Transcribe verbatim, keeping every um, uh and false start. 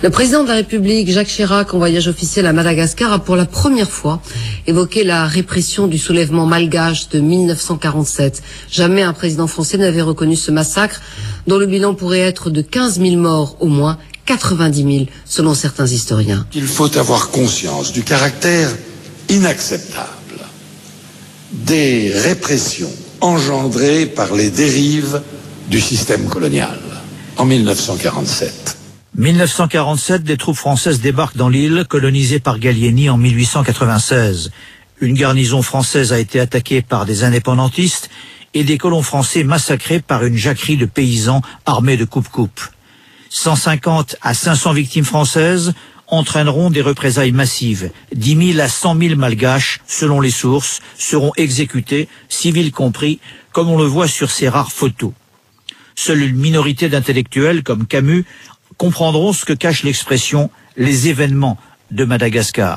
Le président de la République, Jacques Chirac, en voyage officiel à Madagascar, a pour la première fois évoqué la répression du soulèvement malgache de mille neuf cent quarante-sept. Jamais un président français n'avait reconnu ce massacre, dont le bilan pourrait être de quinze mille morts au moins, quatre-vingt-dix mille selon certains historiens. Il faut avoir conscience du caractère inacceptable des répressions engendrées par les dérives du système colonial en mille neuf cent quarante-sept. mille neuf cent quarante-sept, des troupes françaises débarquent dans l'île, colonisée par Gallieni en mille huit cent quatre-vingt-seize. Une garnison française a été attaquée par des indépendantistes et des colons français massacrés par une jacquerie de paysans armés de coupe-coupe. cent cinquante à cinq cents victimes françaises entraîneront des représailles massives. dix mille à cent mille malgaches, selon les sources, seront exécutés, civils compris, comme on le voit sur ces rares photos. Seule une minorité d'intellectuels, comme Camus, comprendront ce que cache l'expression « les événements de Madagascar ».